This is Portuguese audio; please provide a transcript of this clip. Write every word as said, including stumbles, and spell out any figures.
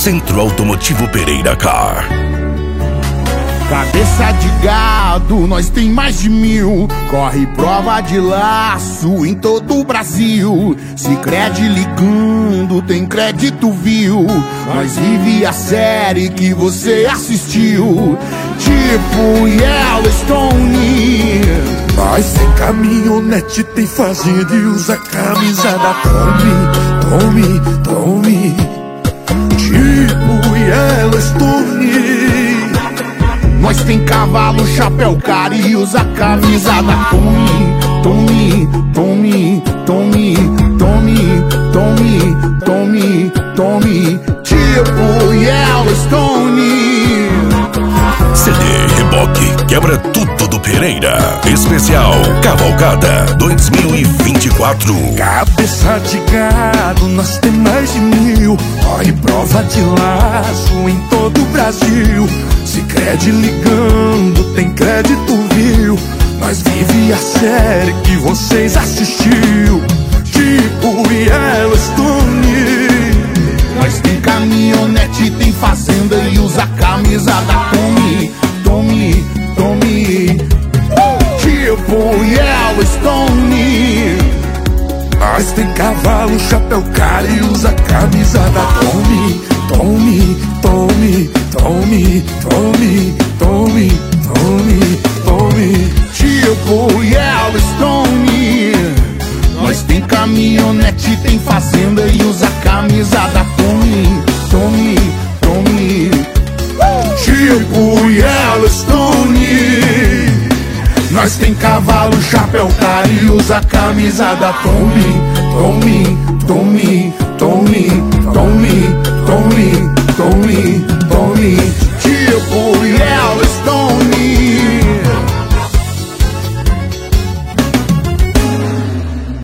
Centro Automotivo Pereira Car. Cabeça de gado, nós tem mais de mil. Corre prova de laço em todo o Brasil. Sicredi ligando, tem crédito, viu? Nós vive a série que você assistiu, tipo Yellowstone. Nós tem caminhonete, tem fazenda e usa camisa da Tommy, Tommy, Tommy. Tipo Yellowstone. Nós tem cavalo, chapéu caro e usa camisa da Tommy, Tommy, Tommy, Tommy, Tommy, Tommy, Tommy, Tommy, tipo Yellowstone. C D Reboque quebra tudo do Pereira. Especial Cavalgada dois mil e vinte e quatro. Cabeça de gado, nós tem mais de mil. Corre prova de laço em todo o Brasil. Sicredi ligando, tem crédito, viu? Nós vive a série que vocês assistiu, tipo Yellowstone. Nós tem caminhonete, tem fazenda e usa camisa da Tommy, Tommy, Tommy, tipo Yellowstone. Nós tem cavalo, chapéu caro e usa camisa da Tommy, Tommy, Tommy, Tommy, Tommy, Tommy, Tommy, Tommy, tipo Yellowstone. Nós tem caminhonete, tem fazenda e usa camisa da Tommy, Tommy, Tommy, tipo Yellowstone. Nós tem cavalo, chapéu caro e usa camisa da Tommy, Tommy, Tommy,